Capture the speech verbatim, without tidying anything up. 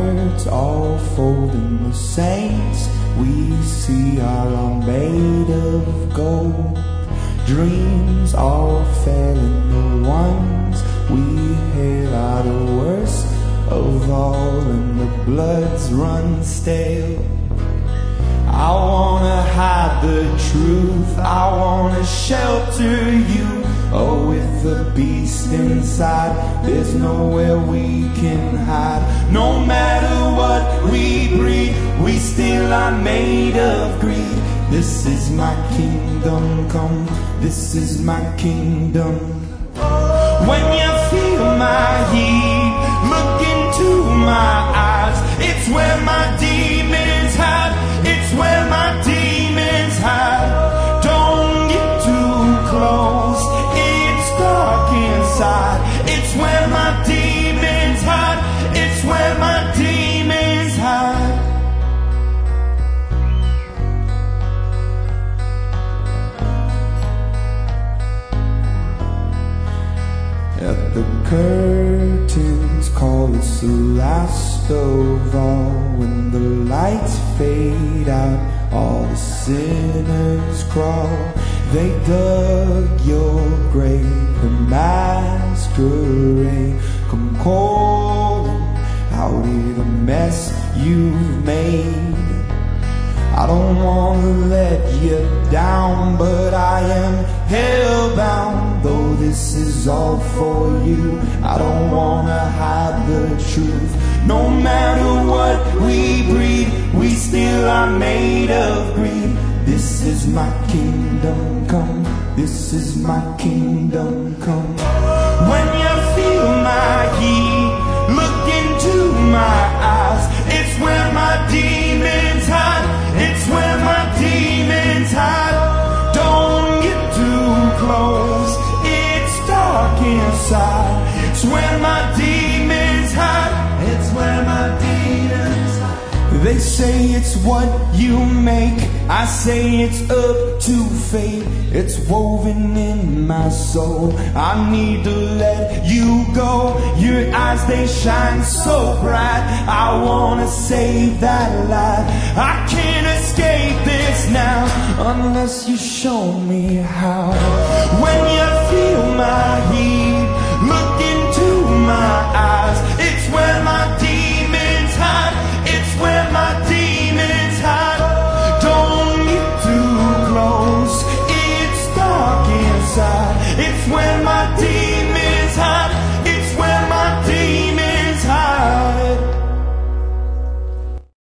hearts all folding, the saints we see are all made of gold. Dreams all failing, the ones we hail are the worst of all, and the bloods run stale. I wanna hide the truth, I wanna shelter you. Oh, with the beast inside, there's nowhere we can hide. No matter what we breed, we still are made of greed. This is my kingdom come, this is my kingdom. When you feel my heat, look into my eyes. It's where my demons hide, it's where my demons hide. Don't get too close, it's dark inside. It's where my demons hide, it's where my demons hide. At the curtains call us the last of all. When the lights fade out, all the sinners crawl. They dug your grave, the masquerade come calling out of the mess you've made. I don't wanna let you down, but I am hellbound. Though this is all for you, I don't wanna hide the truth. No matter what we breed, we still are made of greed. This is my kingdom come, this is my kingdom come. When you feel my heat, look into my eyes. It's where my demons hide, it's where my demons hide. Don't get too close, it's dark inside. It's where my demons hide, it's where my demons hide. They say it's what you make, I say it's up to fate. It's woven in my soul, I need to let you go. Your eyes, they shine so bright, I wanna save that light. I can't escape this now, unless you show me how. When you feel my